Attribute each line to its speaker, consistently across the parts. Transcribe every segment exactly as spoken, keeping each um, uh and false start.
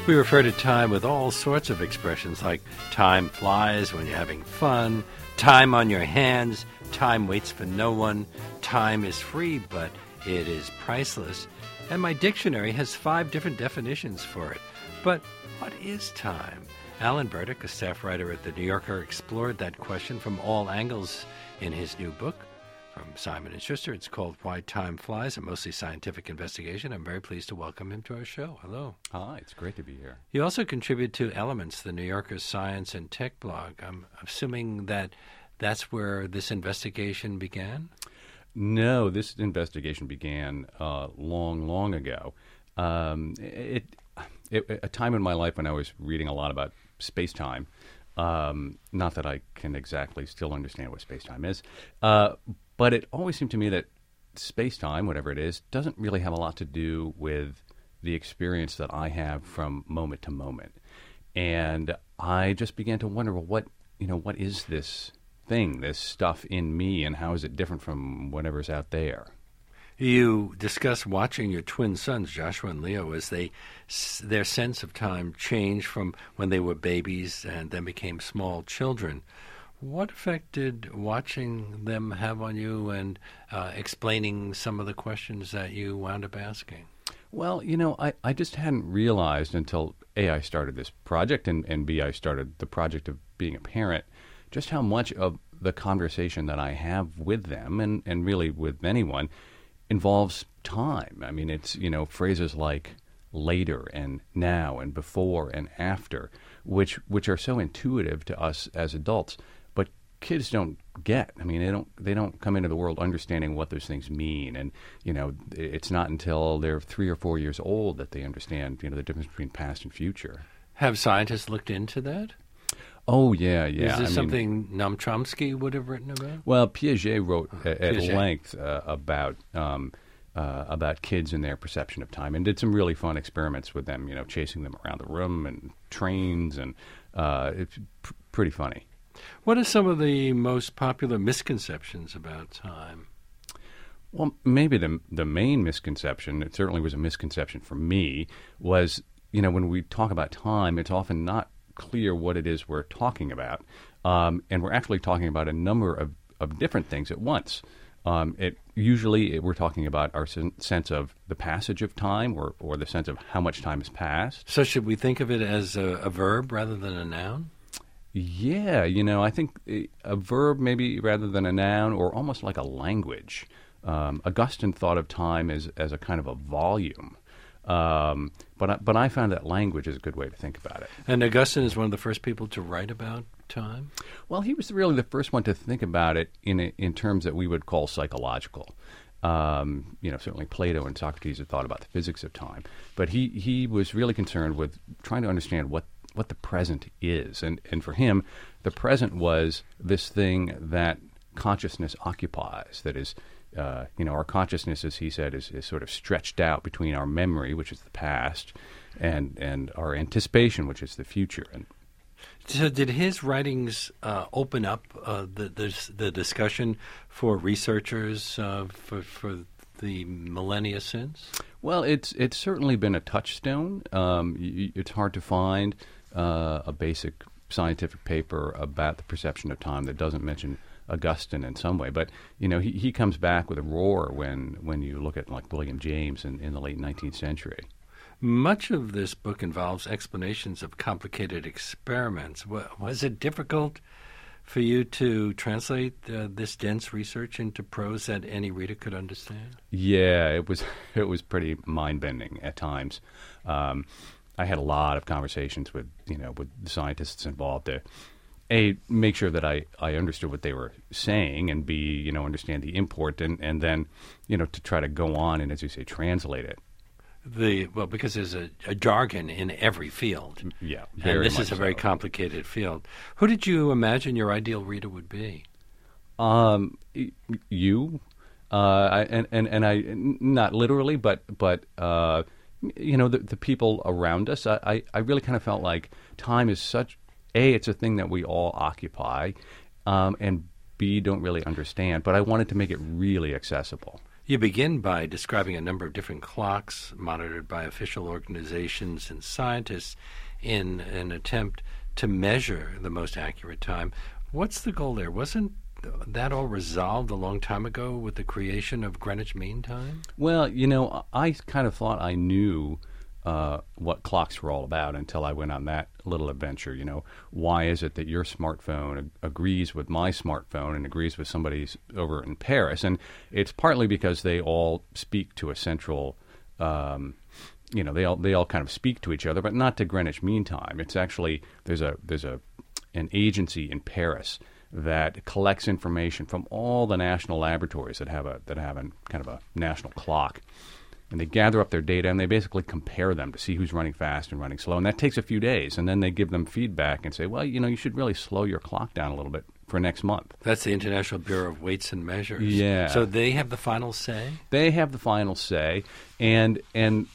Speaker 1: We refer to time with all sorts of expressions like time flies when you're having fun, time on your hands, time waits for no one, time is free but it is priceless, and my dictionary has five different definitions for it. But what is time? Alan Burdick, a staff writer at The New Yorker, explored that question from all angles in his new book. From Simon and Schuster, it's called Why Time Flies, a mostly scientific investigation. I'm very pleased to welcome him to our show. Hello.
Speaker 2: Hi, it's great to be here.
Speaker 1: You also contribute to Elements, the New Yorker's science and tech blog. I'm assuming that that's where this investigation began?
Speaker 2: No, this investigation began uh, long, long ago. Um, it, it, a time in my life when I was reading a lot about space-time. Um, not that I can exactly still understand what space-time is, uh, but it always seemed to me that space-time, whatever it is, doesn't really have a lot to do with the experience that I have from moment to moment. And I just began to wonder, well, what, you know, what is this thing, this stuff in me, and how is it different from whatever's out there?
Speaker 1: You discuss watching your twin sons, Joshua and Leo, as they their sense of time changed from when they were babies and then became small children. What effect did watching them have on you and uh, explaining some of the questions that you wound up asking?
Speaker 2: Well, you know, I, I just hadn't realized until, A, I started this project, and, and B, I started the project of being a parent, just how much of the conversation that I have with them, and, and really with anyone, involves time. I mean, it's, you know, phrases like later and now and before and after, which which are so intuitive to us as adults, but kids don't get. I mean, they don't they don't come into the world understanding what those things mean, and you know, it's not until they're three or four years old that they understand, you know, the difference between past and future.
Speaker 1: Have scientists looked into that?
Speaker 2: Oh, yeah, yeah.
Speaker 1: Is this
Speaker 2: I
Speaker 1: something
Speaker 2: mean,
Speaker 1: Noam Chomsky would have written about?
Speaker 2: Well, Piaget wrote uh, at
Speaker 1: Piaget.
Speaker 2: length uh, about um, uh, about kids and their perception of time, and did some really fun experiments with them, you know, chasing them around the room and trains, and uh, it's pr- pretty funny.
Speaker 1: What are some of the most popular misconceptions about time?
Speaker 2: Well, maybe the the main misconception, it certainly was a misconception for me, was, you know, when we talk about time, it's often not clear what it is we're talking about, um, and we're actually talking about a number of, of different things at once. Um, it usually it, we're talking about our sen- sense of the passage of time, or, or the sense of how much time has passed.
Speaker 1: So should we think of it as a, a verb rather than a noun?
Speaker 2: Yeah, you know, I think a verb maybe rather than a noun, or almost like a language. Um, Augustine thought of time as, as a kind of a volume. Um, but I, but I found that language is a good way to think about it.
Speaker 1: And Augustine is one of the first people to write about time?
Speaker 2: Well, he was really the first one to think about it in a, in terms that we would call psychological. Um, you know, certainly Plato and Socrates had thought about the physics of time, but he, he was really concerned with trying to understand what, what the present is. And, and for him, the present was this thing that consciousness occupies, that is, Uh, you know, our consciousness, as he said, is, is sort of stretched out between our memory, which is the past, and and our anticipation, which is the future. And
Speaker 1: so, did his writings uh, open up uh, the, the the discussion for researchers uh, for for the millennia since?
Speaker 2: Well, it's it's certainly been a touchstone. Um, y- it's hard to find uh, a basic scientific paper about the perception of time that doesn't mention Augustine in some way, but you know, he, he comes back with a roar when when you look at like William James in, in the late nineteenth century.
Speaker 1: Much of this book involves explanations of complicated experiments. Was it difficult for you to translate uh, this dense research into prose that any reader could understand?
Speaker 2: Yeah, it was it was pretty mind bending at times. Um, I had a lot of conversations with you know with the scientists involved to A, make sure that I, I understood what they were saying, and B, you know, understand the import, and, and then, you know, to try to go on and, as you say, translate it.
Speaker 1: The well, because there's a, a jargon in every field.
Speaker 2: Yeah,
Speaker 1: and this is a
Speaker 2: so.
Speaker 1: very complicated field. Who did you imagine your ideal reader would be?
Speaker 2: Um, you, uh, I, and, and, and I, not literally, but, but uh, you know, the, the people around us. I, I, I really kind of felt like time is such, A, it's a thing that we all occupy, um, and B, don't really understand. But I wanted to make it really accessible.
Speaker 1: You begin by describing a number of different clocks monitored by official organizations and scientists in an attempt to measure the most accurate time. What's the goal there? Wasn't that all resolved a long time ago with the creation of Greenwich Mean Time?
Speaker 2: Well, you know, I kind of thought I knew uh, what clocks were all about until I went on that little adventure. You know, why is it that your smartphone ag- agrees with my smartphone and agrees with somebody's over in Paris? And it's partly because they all speak to a central, um, you know, they all they all kind of speak to each other, but not to Greenwich Mean Time. It's actually there's a there's a an agency in Paris that collects information from all the national laboratories that have a that have a kind of a national clock, and they gather up their data and they basically compare them to see who's running fast and running slow, and that takes a few days, and then they give them feedback and say, well, you know, you should really slow your clock down a little bit for next month.
Speaker 1: That's the International Bureau of Weights and Measures.
Speaker 2: Yeah.
Speaker 1: So they have the final say?
Speaker 2: They have the final say, and and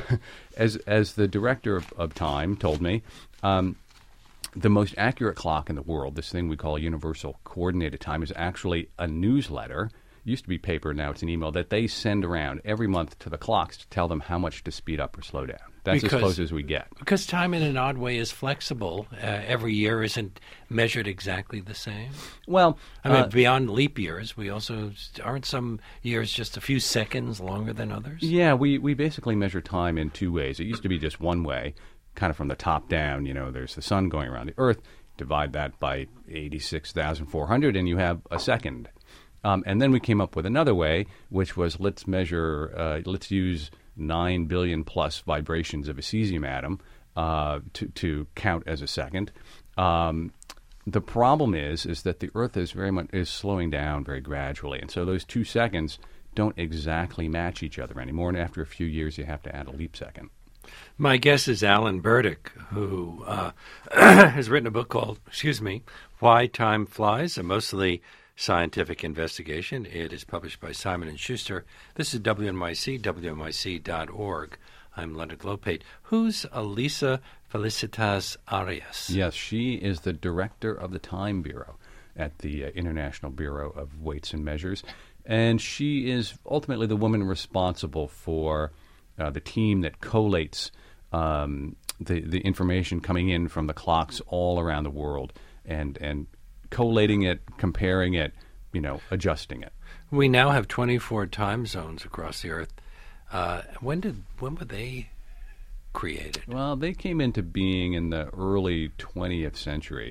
Speaker 2: as as the director of, of Time told me, um, the most accurate clock in the world, this thing we call Universal Coordinated Time, is actually a newsletter. It used to be paper, now it's an email that they send around every month to the clocks to tell them how much to speed up or slow down. That's
Speaker 1: Because-
Speaker 2: as close as we get.
Speaker 1: Because time in an odd way is flexible. Uh, every year isn't measured exactly the same.
Speaker 2: Well,
Speaker 1: I mean,
Speaker 2: uh,
Speaker 1: beyond leap years, we also aren't some years just a few seconds longer than others?
Speaker 2: yeah, we, we basically measure time in two ways. It used to be just one way, kind of from the top down. You know, there's the sun going around the Earth. Divide that by eighty-six thousand four hundred, and you have a second. Um, and then we came up with another way, which was let's measure, uh, let's use nine billion plus vibrations of a cesium atom uh, to, to count as a second. Um, the problem is, is that the Earth is very much is slowing down very gradually, and so those two seconds don't exactly match each other anymore. And after a few years, you have to add a leap second.
Speaker 1: My guest is Alan Burdick, who uh, has written a book called, excuse me, Why Time Flies, a mostly scientific investigation. It is published by Simon and Schuster. This is W N Y C, W N Y C dot org. I'm Leonard Lopate. Who's Elisa Felicitas Arias?
Speaker 2: Yes, she is the director of the Time Bureau at the uh, International Bureau of Weights and Measures, and she is ultimately the woman responsible for uh, the team that collates um, the the information coming in from the clocks all around the world and and collating it, comparing it, you know, adjusting it.
Speaker 1: We now have twenty-four time zones across the Earth. Uh, when did when were they created?
Speaker 2: Well, they came into being in the early twentieth century.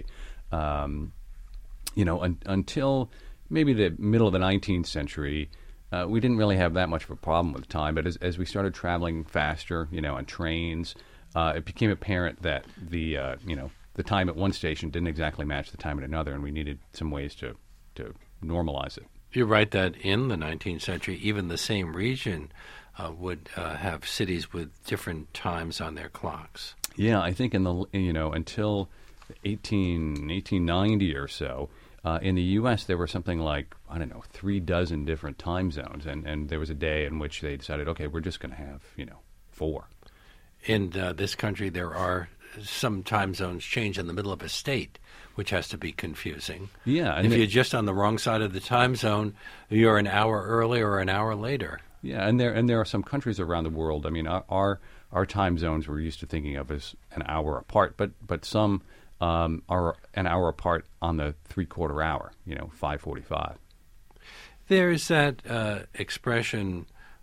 Speaker 2: Um, you know, un- until maybe the middle of the nineteenth century, uh, we didn't really have that much of a problem with time. But as, as we started traveling faster, you know, on trains, uh, it became apparent that the, uh, you know, the time at one station didn't exactly match the time at another, and we needed some ways to, to normalize it.
Speaker 1: You're right that in the nineteenth century, even the same region uh, would uh, have cities with different times on their clocks.
Speaker 2: Yeah, I think in the you know until eighteen, eighteen ninety or so, uh, in the U S there were something like I don't know three dozen different time zones, and, and there was a day in which they decided, okay, we're just going to have you know four.
Speaker 1: In uh, this country, there are some time zones change in the middle of a state, which has to be confusing.
Speaker 2: Yeah, and
Speaker 1: if
Speaker 2: it-
Speaker 1: you're just on the wrong side of the time zone, you're an hour early or an hour later.
Speaker 2: Yeah, and there and there are some countries around the world. I mean, our our, our time zones we're used to thinking of as an hour apart, but but some um, are an hour apart on the three quarter hour. You know, five forty-five.
Speaker 1: There's that uh, expression,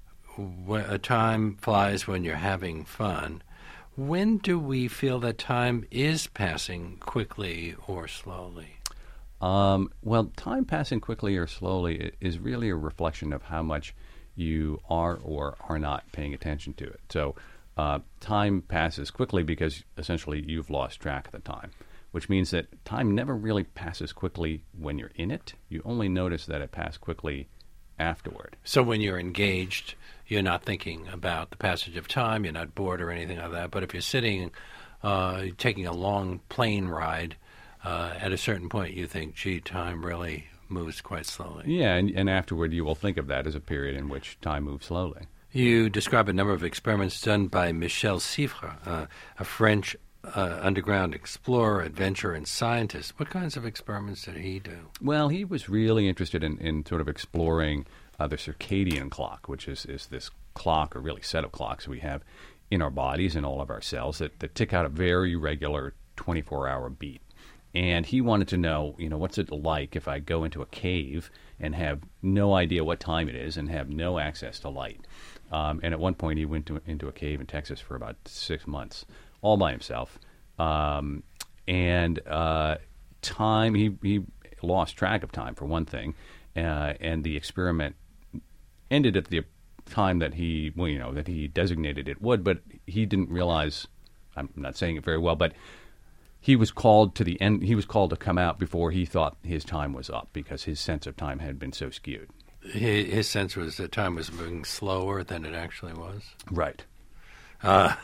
Speaker 1: wh- a time flies when you're having fun. When do we feel that time is passing quickly or slowly?
Speaker 2: Um, well, time passing quickly or slowly i- is really a reflection of how much you are or are not paying attention to it. So uh, time passes quickly because essentially you've lost track of the time, which means that time never really passes quickly when you're in it. You only notice that it passed quickly afterward.
Speaker 1: So when you're engaged, you're not thinking about the passage of time, you're not bored or anything like that. But if you're sitting, uh, taking a long plane ride, uh, at a certain point you think, gee, time really moves quite slowly.
Speaker 2: Yeah, and, and afterward you will think of that as a period in which time moves slowly.
Speaker 1: You describe a number of experiments done by Michel Siffre, uh, a French uh, underground explorer, adventurer, and scientist. What kinds of experiments did he do?
Speaker 2: Well, he was really interested in, in sort of exploring uh, the circadian clock, which is, is this clock, or really set of clocks we have in our bodies and all of our cells that, that tick out a very regular twenty-four hour beat. And he wanted to know, you know, what's it like if I go into a cave and have no idea what time it is and have no access to light. Um, and at one point he went to, into a cave in Texas for about six months, all by himself. Um, and uh, time, he, he lost track of time, for one thing. Uh, and the experiment ended at the time that he, well, you know, that he designated it would, but he didn't realize, I'm not saying it very well, but he was called to the end. He was called to come out before he thought his time was up because his sense of time had been so skewed.
Speaker 1: His, his sense was that time was moving slower than it actually was.
Speaker 2: Right.
Speaker 1: Uh,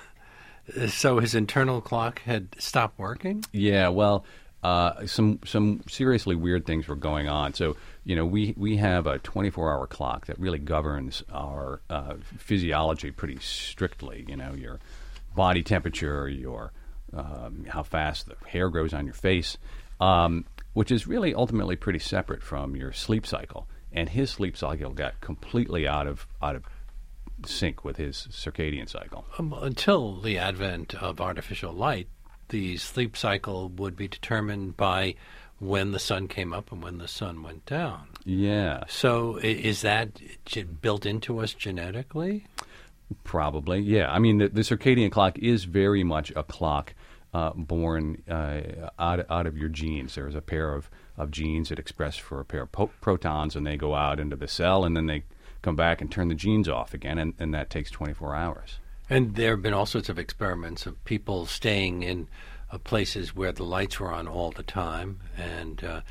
Speaker 1: so his internal clock had stopped working?
Speaker 2: Yeah. Well, uh, some some seriously weird things were going on. So you know, we we have a twenty-four hour clock that really governs our uh, physiology pretty strictly. You know, your body temperature, your Um, how fast the hair grows on your face, um, which is really ultimately pretty separate from your sleep cycle. And his sleep cycle got completely out of out of sync with his circadian cycle.
Speaker 1: Um, until the advent of artificial light, the sleep cycle would be determined by when the sun came up and when the sun went down.
Speaker 2: Yeah.
Speaker 1: So i- is that ge- built into us genetically?
Speaker 2: Probably, yeah. I mean, the, the circadian clock is very much a clock uh, born uh, out, out of your genes. There's a pair of, of genes that express for a pair of po- protons, and they go out into the cell, and then they come back and turn the genes off again, and, and that takes twenty-four hours.
Speaker 1: And there have been all sorts of experiments of people staying in uh, places where the lights were on all the time, and uh,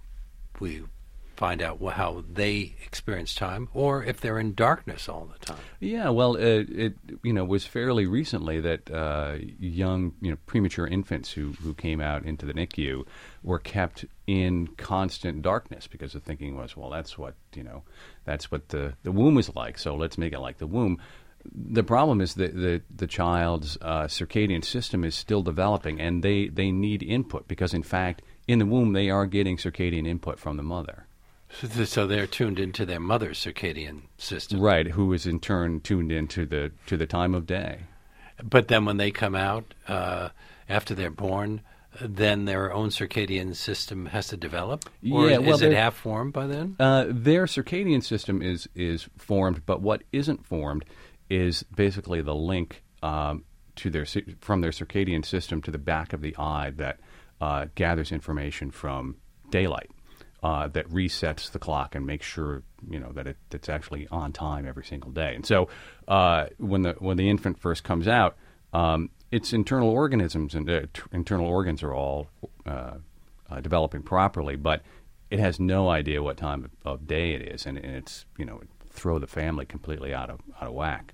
Speaker 1: we find out wh- how they experience time, or if they're in darkness all the time.
Speaker 2: Yeah, well, uh, it you know was fairly recently that uh, young you know premature infants who, who came out into the N I C U were kept in constant darkness because the thinking was, well, that's what you know, that's what the, the womb is like, so let's make it like the womb. The problem is that the the child's uh, circadian system is still developing, and they, they need input because, in fact, in the womb they are getting circadian input from the mother.
Speaker 1: So so they're tuned into their mother's circadian system.
Speaker 2: Right, who is in turn tuned into the to the time of day.
Speaker 1: But then when they come out, uh, after they're born, then their own circadian system has to develop? Or
Speaker 2: Yeah,
Speaker 1: is,
Speaker 2: well,
Speaker 1: is it
Speaker 2: they're-
Speaker 1: half formed by then?
Speaker 2: Uh, their circadian system is is formed, but what isn't formed is basically the link um, to their ci- from their circadian system to the back of the eye that uh, gathers information from daylight. Uh, that resets the clock and makes sure you know that it, it's actually on time every single day. And so, uh, when the when the infant first comes out, um, its internal organisms and uh, t- internal organs are all uh, uh, developing properly, but it has no idea what time of, of day it is, and, and it's you know it throw the family completely out of out of whack.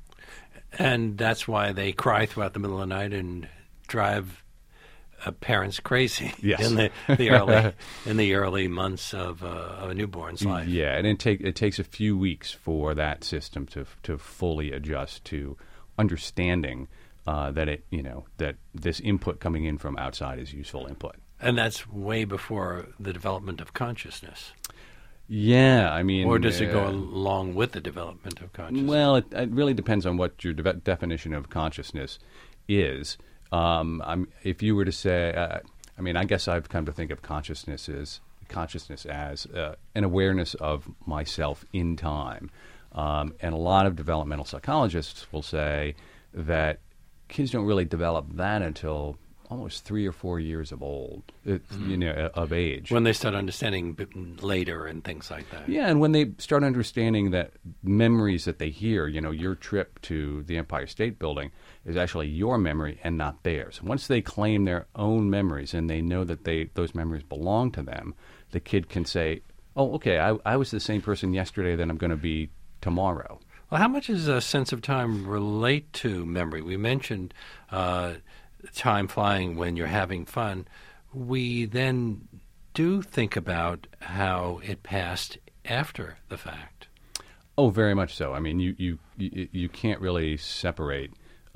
Speaker 1: And that's why they cry throughout the middle of the night and drive uh, parents crazy
Speaker 2: Yes.
Speaker 1: in the, the early in the early months of, uh, of a newborn's life.
Speaker 2: Yeah, and it take it takes a few weeks for that system to to fully adjust to understanding uh, that it you know that this input coming in from outside is useful input.
Speaker 1: And that's way before the development of consciousness.
Speaker 2: Yeah, I mean,
Speaker 1: Or does it go
Speaker 2: uh,
Speaker 1: along with the development of consciousness?
Speaker 2: Well, it, it really depends on what your de- definition of consciousness is. Um, I'm, if you were to say, uh, I mean, I guess I've come to think of consciousness as consciousness as uh, an awareness of myself in time. Um, and a lot of developmental psychologists will say that kids don't really develop that until almost three or four years of old, uh, you know, of age.
Speaker 1: when they start understanding b- later and things like that.
Speaker 2: Yeah, and when they start understanding that memories that they hear, you know, your trip to the Empire State Building is actually your memory and not theirs. Once they claim their own memories and they know that they those memories belong to them, the kid can say, oh, okay, I, I was the same person yesterday that I'm going to be tomorrow.
Speaker 1: Well, how much does a sense of time relate to memory? We mentioned uh, time flying when you're having fun. We then do think about how it passed after the fact.
Speaker 2: Oh, very much so. I mean, you you you, you can't really separate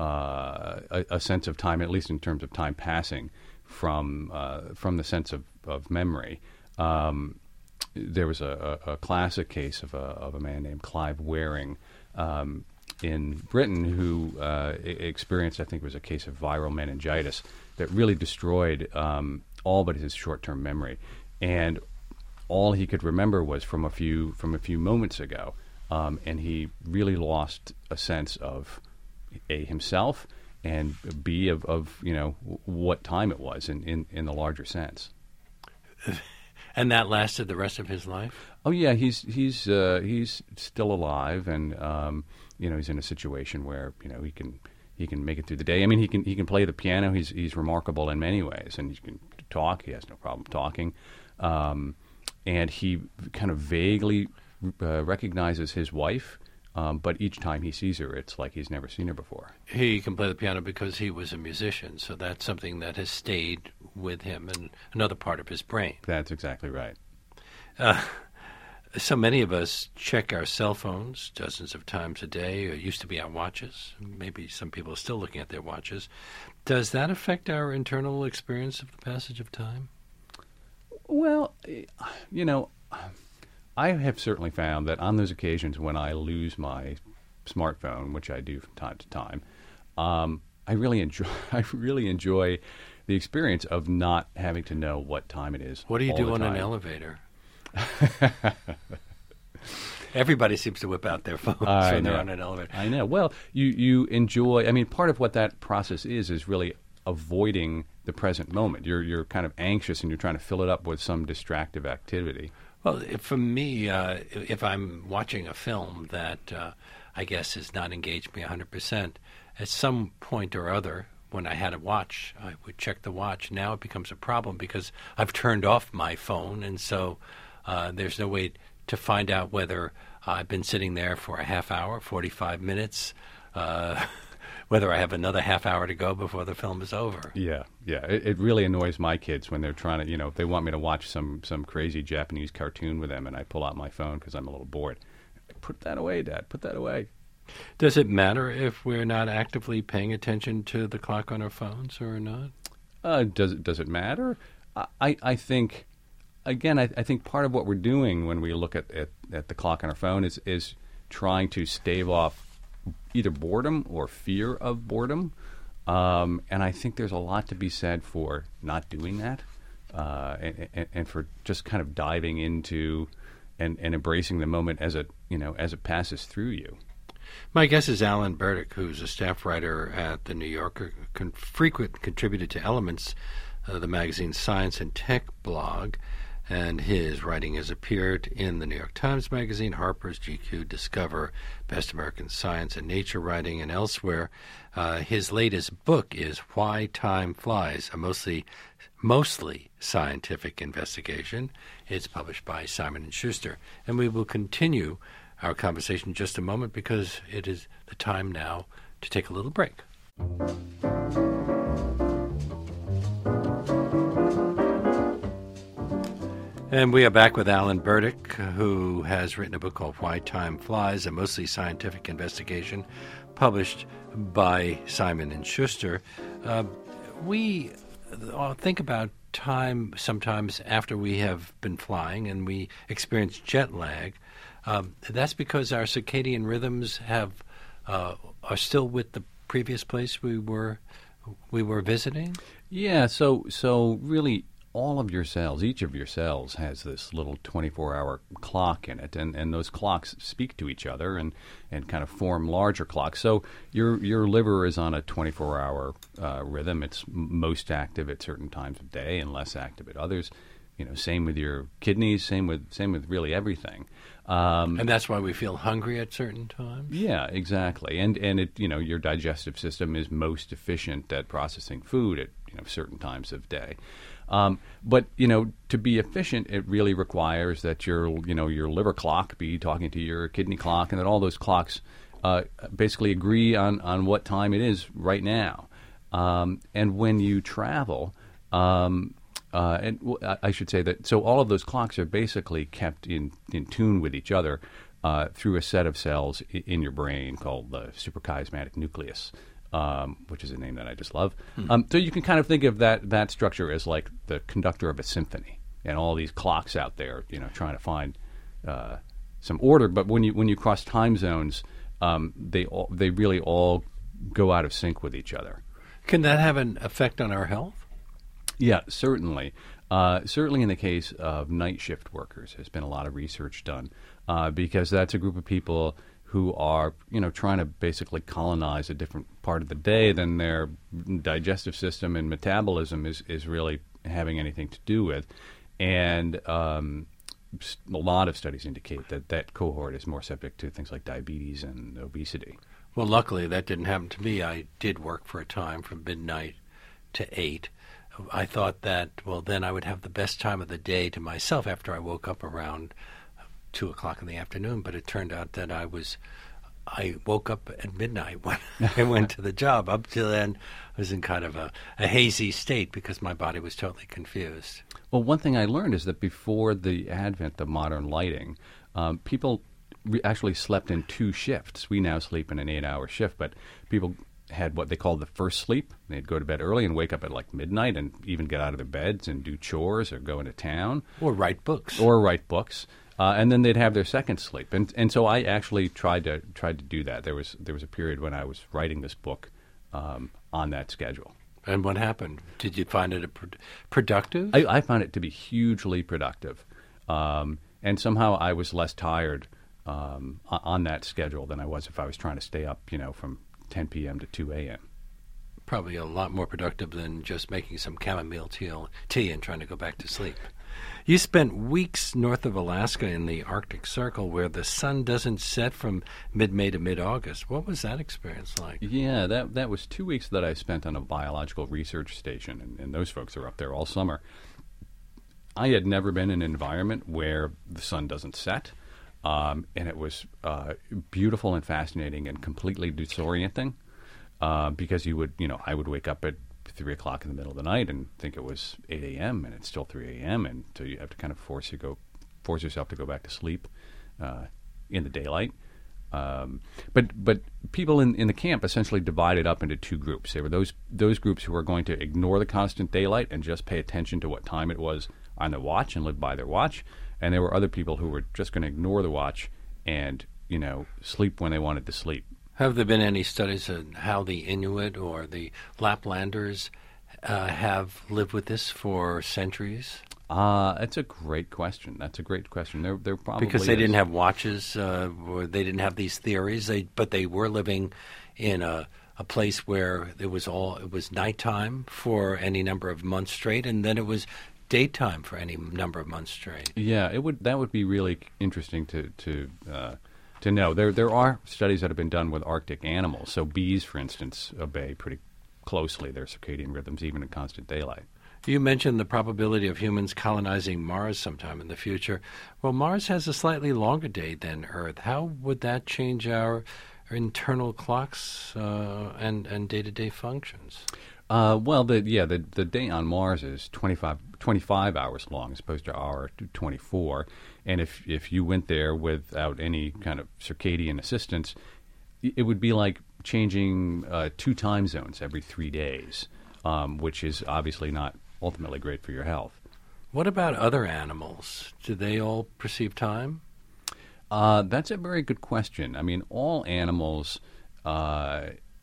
Speaker 2: uh, a, a sense of time, at least in terms of time passing, from uh, from the sense of, of memory. Um, there was a, a, a classic case of a, of a man named Clive Waring um, in Britain who uh, e- experienced, I think it was a case of viral meningitis that really destroyed um, all but his short-term memory. And all he could remember was from a few from a few moments ago. Um, and he really lost a sense of A, himself, and B, of, of you know, w- what time it was in, in, in the larger sense.
Speaker 1: And that lasted the rest of his life?
Speaker 2: Oh yeah, he's he's uh, he's still alive, and um, you know, he's in a situation where, you know, he can he can make it through the day. I mean, he can he can play the piano. He's he's remarkable in many ways, and he can talk. He has no problem talking, um, and he kind of vaguely uh, recognizes his wife. Um, but each time he sees her, it's like he's never seen her before.
Speaker 1: He can play the piano because he was a musician, so that's something that has stayed with him and another part of his brain.
Speaker 2: That's exactly right.
Speaker 1: Uh, so many of us check our cell phones dozens of times a day, or used to be our watches. Maybe some people are still looking at their watches. Does that affect our internal experience of the passage of time?
Speaker 2: Well, you know, I have certainly found that on those occasions when I lose my smartphone, which I do from time to time, um, I really enjoy. I really enjoy the experience of not having to know what time it is.
Speaker 1: What do you
Speaker 2: all
Speaker 1: do
Speaker 2: the
Speaker 1: on
Speaker 2: time.
Speaker 1: an elevator? Everybody seems to whip out their phones
Speaker 2: I
Speaker 1: when they're
Speaker 2: know.
Speaker 1: on an elevator.
Speaker 2: I know. Well, you you enjoy. I mean, part of what that process is is really avoiding the present moment. You're you're kind of anxious and you're trying to fill it up with some distractive activity.
Speaker 1: Well, if- for me, uh, if I'm watching a film that uh, I guess has not engaged me one hundred percent, at some point or other, when I had a watch, I would check the watch. Now it becomes a problem because I've turned off my phone, and so uh, there's no way to find out whether I've been sitting there for a half hour, forty-five minutes, uh, whether I have another half hour to go before the film is over.
Speaker 2: Yeah, yeah. It, it really annoys my kids when they're trying to, you know, they want me to watch some, some crazy Japanese cartoon with them, and I pull out my phone because I'm a little bored. Put that away, Dad. Put that away.
Speaker 1: Does it matter if we're not actively paying attention to the clock on our phones or not?
Speaker 2: Uh, does it does it matter? I, I, I think, again, I, I think part of what we're doing when we look at, at, at the clock on our phone is is trying to stave off either boredom or fear of boredom. Um, and I think there's a lot to be said for not doing that, uh, and, and, and for just kind of diving into and, and embracing the moment as it, you know, as it passes through you.
Speaker 1: My guest is Alan Burdick, who's a staff writer at The New Yorker, con- frequent contributor to Elements, uh, the magazine's science and tech blog, and his writing has appeared in the New York Times Magazine, Harper's, G Q, Discover, Best American Science and Nature Writing, and elsewhere. Uh, his latest book is Why Time Flies, a mostly mostly scientific investigation. It's published by Simon and Schuster, and we will continue our conversation in just a moment because it is the time now to take a little break. And we are back with Alan Burdick, who has written a book called Why Time Flies, a mostly scientific investigation, published by Simon and Schuster. Uh, we uh, think about time sometimes after we have been flying and we experience jet lag. Um, that's because our circadian rhythms have uh, are still with the previous place we were we were visiting.
Speaker 2: Yeah, so so really all of your cells, each of your cells has this little twenty-four hour clock in it, and, and those clocks speak to each other and, and kind of form larger clocks. So your your liver is on a twenty-four hour uh, rhythm. It's m- most active at certain times of day and less active at others. You know, same with your kidneys, same with same with really everything. Um,
Speaker 1: And that's why we feel hungry at certain times?
Speaker 2: Yeah, exactly. And and it you know your digestive system is most efficient at processing food at you know certain times of day. Um, but you know to be efficient, it really requires that your you know your liver clock be talking to your kidney clock, and that all those clocks uh, basically agree on on what time it is right now. Um, and when you travel. Um, Uh, and w- I should say that so all of those clocks are basically kept in, in tune with each other uh, through a set of cells i- in your brain called the suprachiasmatic nucleus, um, which is a name that I just love. Hmm. Um, so you can kind of think of that that structure as like the conductor of a symphony. and all these clocks out there, you know, trying to find uh, some order. But when you when you cross time zones, um, they all, they really all go out of sync with each other.
Speaker 1: Can that have an effect on our health?
Speaker 2: Yeah, certainly. Uh, certainly in the case of night shift workers, there's been a lot of research done uh, because that's a group of people who are, you know, trying to basically colonize a different part of the day than their digestive system and metabolism is, is really having anything to do with. And um, a lot of studies indicate that that cohort is more subject to things like diabetes and obesity.
Speaker 1: Well, luckily that didn't happen to me. I did work for a time from midnight to eight. I thought that, well, then I would have the best time of the day to myself after I woke up around two o'clock in the afternoon. But it turned out that I was, I woke up at midnight when I went to the job. Up till then, I was in kind of a, a hazy state because my body was totally confused.
Speaker 2: Well, one thing I learned is that before the advent of modern lighting, um, people re- actually slept in two shifts. We now sleep in an eight-hour shift, but people had what they called the first sleep. They'd go to bed early and wake up at like midnight and even get out of their beds and do chores or go into town.
Speaker 1: Or write books.
Speaker 2: Or write books. Uh, and then they'd have their second sleep. And and so I actually tried to tried to do that. There was there was a period when I was writing this book um, on that schedule.
Speaker 1: And what happened? Did you find it a pro- productive?
Speaker 2: I, I found it to be hugely productive. Um, and somehow I was less tired um, on that schedule than I was if I was trying to stay up, you know, from ten p.m. to two a.m.
Speaker 1: Probably a lot more productive than just making some chamomile tea, tea and trying to go back to sleep. You spent weeks north of Alaska in the Arctic Circle where the sun doesn't set from mid-May to mid-August. What was that experience like?
Speaker 2: Yeah, that that was two weeks that I spent on a biological research station, and, and those folks are up there all summer. I had never been in an environment where the sun doesn't set. Um, and it was uh, beautiful and fascinating and completely disorienting uh, because you would, you know, I would wake up at three o'clock in the middle of the night and think it was eight a.m. and it's still three a.m. and so you have to kind of force you go, force yourself to go back to sleep uh, in the daylight. Um, but but people in, in the camp essentially divided up into two groups. There were those those groups who were going to ignore the constant daylight and just pay attention to what time it was on their watch and live by their watch. And there were other people who were just going to ignore the watch and, you know, sleep when they wanted to sleep.
Speaker 1: Have there been any studies on how the Inuit or the Laplanders uh, have lived with this for centuries?
Speaker 2: Uh, that's a great question. That's a great question. There, there probably
Speaker 1: because they
Speaker 2: is.
Speaker 1: didn't have watches, uh, or they didn't have these theories. They, but they were living in a, a place where it was all it was nighttime for any number of months straight, and then it was daytime for any number of months straight.
Speaker 2: Yeah, it would. That would be really interesting to to uh, to know. There there are studies that have been done with Arctic animals. So bees, for instance, obey pretty closely their circadian rhythms, even in constant daylight.
Speaker 1: You mentioned the probability of humans colonizing Mars sometime in the future. Well, Mars has a slightly longer day than Earth. How would that change our, our internal clocks uh, and and day-to-day functions?
Speaker 2: Uh, well, the yeah, the the day on Mars is twenty-five, twenty-five hours long as opposed to our twenty-four. And if if you went there without any kind of circadian assistance, it would be like changing uh, two time zones every three days, um, which is obviously not ultimately great for your health.
Speaker 1: What about other animals? Do they all perceive time?
Speaker 2: Uh, that's a very good question. I mean, all animals uh,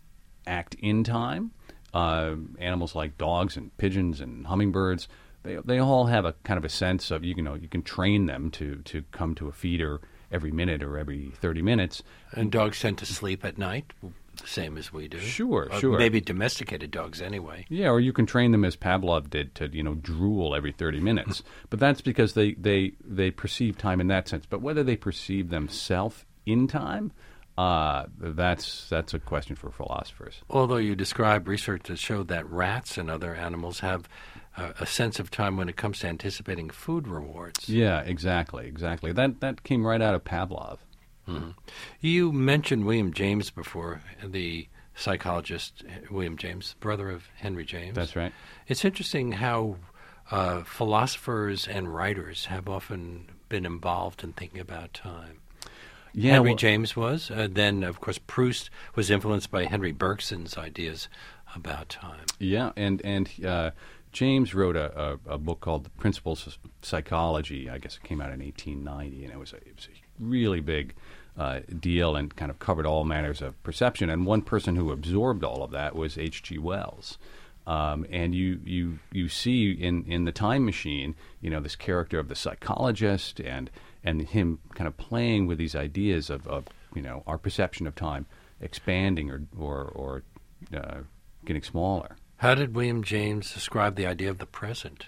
Speaker 2: act in time. Uh, animals like dogs and pigeons and hummingbirds, they they all have a kind of a sense of, you know, you can train them to, to come to a feeder every minute or every thirty minutes.
Speaker 1: And dogs tend to sleep at night, the same as we do.
Speaker 2: Sure,
Speaker 1: uh,
Speaker 2: sure.
Speaker 1: Maybe domesticated dogs anyway.
Speaker 2: Yeah, or you can train them as Pavlov did to, you know, drool every thirty minutes. But that's because they, they, they perceive time in that sense. But whether they perceive themselves in time, Uh, that's that's a question for philosophers.
Speaker 1: Although you describe research that showed that rats and other animals have uh, a sense of time when it comes to anticipating food rewards.
Speaker 2: Yeah, exactly, exactly. That that came right out of Pavlov.
Speaker 1: Mm-hmm. You mentioned William James before, the psychologist William James, brother of Henry James.
Speaker 2: That's right.
Speaker 1: It's interesting how uh, philosophers and writers have often been involved in thinking about time.
Speaker 2: Yeah,
Speaker 1: Henry
Speaker 2: well,
Speaker 1: James was. Uh, then, of course, Proust was influenced by Henry Bergson's ideas about time.
Speaker 2: Yeah, and and uh, James wrote a, a, a book called The Principles of Psychology. I guess it came out in eighteen ninety, and it was a, it was a really big uh, deal and kind of covered all manners of perception. And one person who absorbed all of that was H G. Wells. Um, and you, you you see in, in The Time Machine, you know, this character of the psychologist and and him kind of playing with these ideas of, of you know, our perception of time expanding or or, or uh, getting smaller.
Speaker 1: How did William James describe the idea of the present?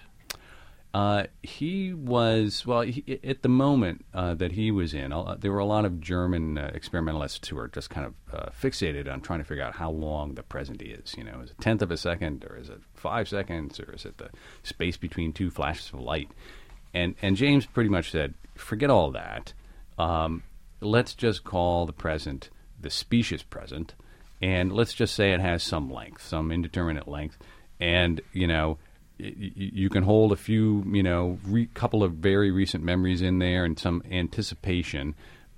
Speaker 2: Uh, he was, well, he, at the moment uh, that he was in, uh, there were a lot of German uh, experimentalists who were just kind of uh, fixated on trying to figure out how long the present is. You know, is it a tenth of a second, or is it five seconds, or is it the space between two flashes of light? And and James pretty much said, forget all that. Um, let's just call the present the specious present, and let's just say it has some length, some indeterminate length, and, you know, you can hold a few, you know, re- couple of very recent memories in there and some anticipation,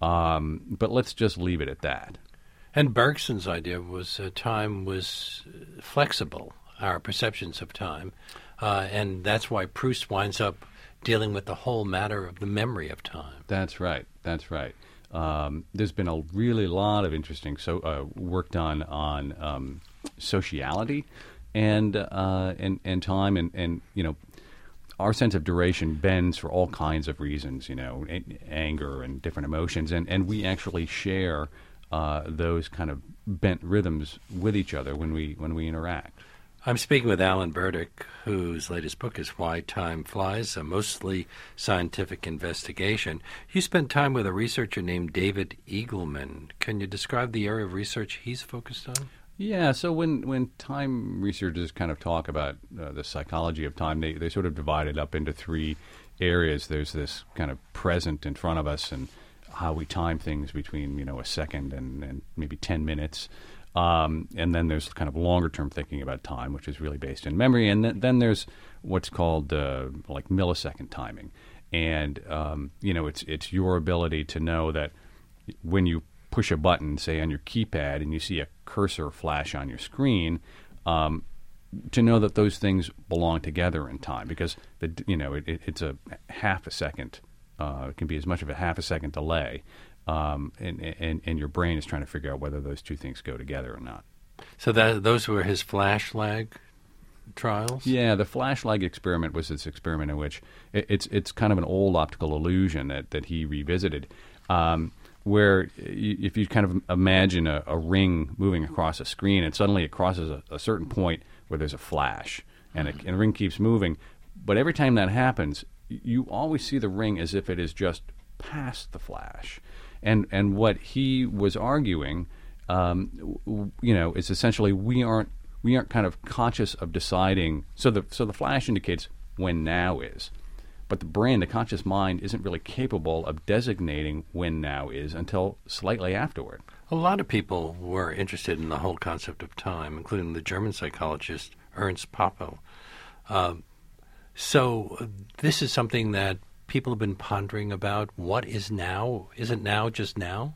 Speaker 2: um, but let's just leave it at that.
Speaker 1: And Bergson's idea was uh, time was flexible, our perceptions of time, uh, and that's why Proust winds up dealing with the whole matter of the memory of time.
Speaker 2: That's right. That's right. Um, there's been a really lot of interesting so uh, work done on um, sociality. And, uh, and and time and, and, you know, our sense of duration bends for all kinds of reasons, you know, a- anger and different emotions. And, and we actually share uh, those kind of bent rhythms with each other when we when we interact.
Speaker 1: I'm speaking with Alan Burdick, whose latest book is Why Time Flies, a mostly scientific investigation. You spent time with a researcher named David Eagleman. Can you describe the area of research he's focused on?
Speaker 2: Yeah, so when, when time researchers kind of talk about uh, the psychology of time, they, they sort of divide it up into three areas. There's this kind of present in front of us and how we time things between, you know, a second and, and maybe ten minutes. Um, and then there's kind of longer-term thinking about time, which is really based in memory. And th- then there's what's called uh, like millisecond timing. And, um, you know, it's it's your ability to know that when you push a button, say, on your keypad, and you see a cursor flash on your screen, um, to know that those things belong together in time, because the you know it, it, it's a half a second. Uh, it can be as much of a half a second delay, um, and, and and your brain is trying to figure out whether those two things go together or not.
Speaker 1: So that those were his flash lag trials?
Speaker 2: Yeah, the flash lag experiment was this experiment in which it, it's it's kind of an old optical illusion that that he revisited. Um, where if you kind of imagine a, a ring moving across a screen and suddenly it crosses a, a certain point where there's a flash and, it, and the ring keeps moving, but every time that happens, you always see the ring as if it is just past the flash. And and what he was arguing, um, w- you know, is essentially we aren't we aren't kind of conscious of deciding. So the so the flash indicates when now is. But the brain, the conscious mind, isn't really capable of designating when now is until slightly afterward.
Speaker 1: A lot of people were interested in the whole concept of time, including the German psychologist Ernst Poppel. Um, so uh, this is something that people have been pondering about. What is now? Isn't now just now?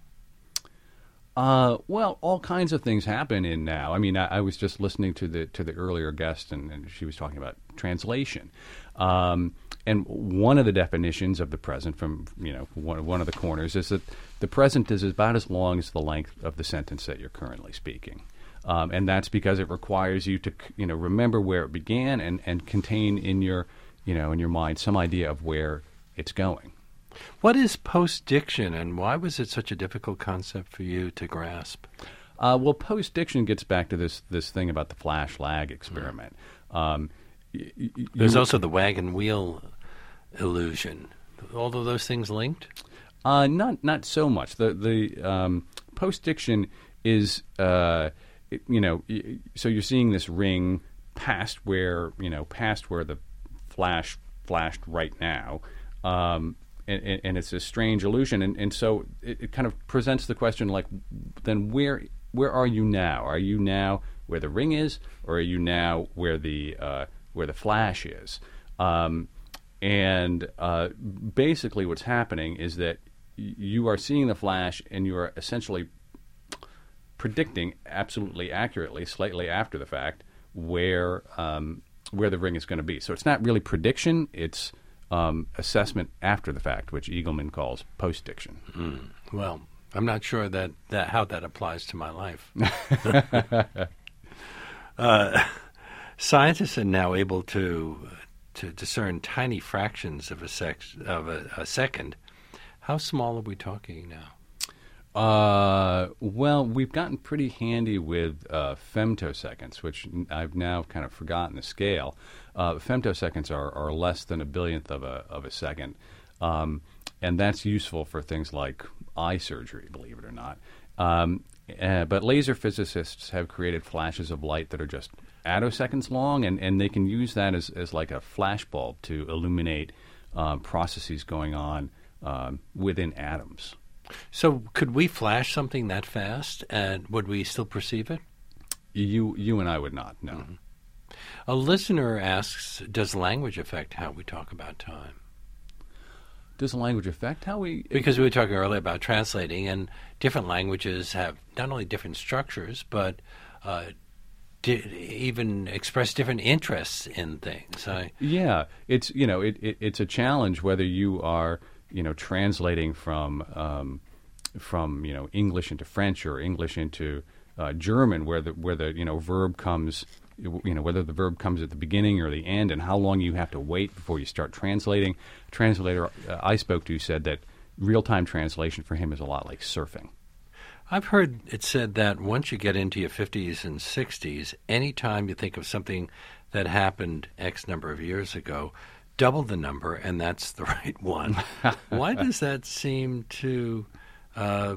Speaker 2: Uh, well, all kinds of things happen in now. I mean, I, I was just listening to the to the earlier guest, and, and she was talking about translation. Um, and one of the definitions of the present from, you know, one, one of the corners is that the present is about as long as the length of the sentence that you're currently speaking. Um, and that's because it requires you to, you know, remember where it began and, and contain in your, you know, in your mind some idea of where it's going.
Speaker 1: What is post-diction, and why was it such a difficult concept for you to grasp?
Speaker 2: Uh, well, post-diction gets back to this this thing about the flash lag experiment. Mm. Um, y- y-
Speaker 1: There's
Speaker 2: you,
Speaker 1: also the wagon wheel illusion. All of those things linked?
Speaker 2: Uh, not not so much. The the um, post-diction is, uh, it, you know, y- so you're seeing this ring past where, you know, past where the flash flashed right now. Um, And, and it's a strange illusion, and, and so it, it kind of presents the question, like, then where where are you now? Are you now where the ring is, or are you now where the uh, where the flash is? Um, and uh, basically, what's happening is that y- you are seeing the flash, and you are essentially predicting absolutely accurately, slightly after the fact, where um, where the ring is going to be. So it's not really prediction; it's um, assessment after the fact, which Eagleman calls post-diction.
Speaker 1: Mm. Well, I'm not sure that, that how that applies to my life. uh, scientists are now able to to discern tiny fractions of a sex of a, a second. How small are we talking now?
Speaker 2: Uh, well, we've gotten pretty handy with uh, femtoseconds, which n- I've now kind of forgotten the scale. Uh, femtoseconds are, are less than a billionth of a of a second, um, and that's useful for things like eye surgery, believe it or not. Um, uh, but laser physicists have created flashes of light that are just attoseconds long, and, and they can use that as, as like a flashbulb to illuminate uh, processes going on um, within atoms.
Speaker 1: So could we flash something that fast, and would we still perceive it?
Speaker 2: You you and I would not, no.
Speaker 1: Mm-hmm. A listener asks, does language affect how we talk about time?
Speaker 2: Does language affect how we...
Speaker 1: Because we were talking earlier about translating, and different languages have not only different structures, but uh, di- even express different interests in things. I,
Speaker 2: yeah, it's, you know, it, it, it's a challenge whether you are... you know, translating from um, from you know English into French or English into uh, German, where the where the you know verb comes, you know, whether the verb comes at the beginning or the end, and how long you have to wait before you start translating. Translator uh, I spoke to said that real time translation for him is a lot like surfing.
Speaker 1: I've heard it said that once you get into your fifties and sixties, any time you think of something that happened X number of years ago, double the number, and that's the right one. Why does that seem to uh,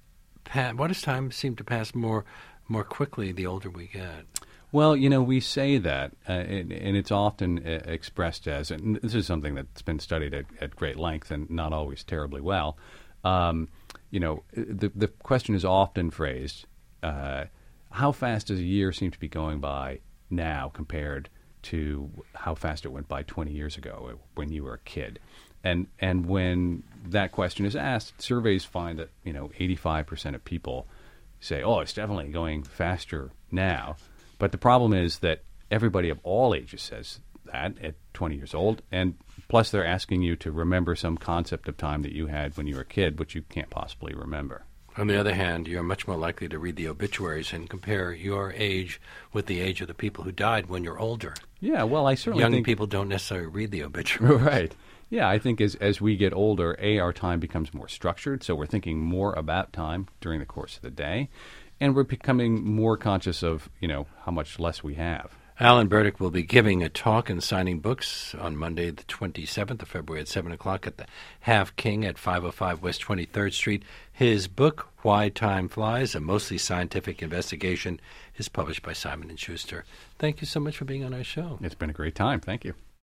Speaker 1: pa- why does time seem to pass more more quickly the older we get?
Speaker 2: Well, you know, we say that, uh, and, and it's often uh, expressed as, and this is something that's been studied at, at great length and not always terribly well. Um, you know, the the question is often phrased, uh, how fast does a year seem to be going by now compared to how fast it went by twenty years ago when you were a kid? And and when that question is asked, surveys find that, you know, eighty-five percent of people say, oh, it's definitely going faster now. But the problem is that everybody of all ages says that at twenty years old, and plus they're asking you to remember some concept of time that you had when you were a kid, which you can't possibly remember.
Speaker 1: On the other hand, you're much more likely to read the obituaries and compare your age with the age of the people who died when you're older.
Speaker 2: Yeah, well, I certainly
Speaker 1: Young
Speaker 2: think...
Speaker 1: people don't necessarily read the obituaries.
Speaker 2: Right. Yeah, I think as as we get older, A, our time becomes more structured, so we're thinking more about time during the course of the day, and we're becoming more conscious of, you know, how much less we have.
Speaker 1: Alan Burdick will be giving a talk and signing books on Monday, the twenty-seventh of February at seven o'clock at the Half King at five oh five West twenty-third Street. His book, Why Time Flies, a mostly scientific investigation, is published by Simon and Schuster. Thank you so much for being on our show.
Speaker 2: It's been a great time. Thank you.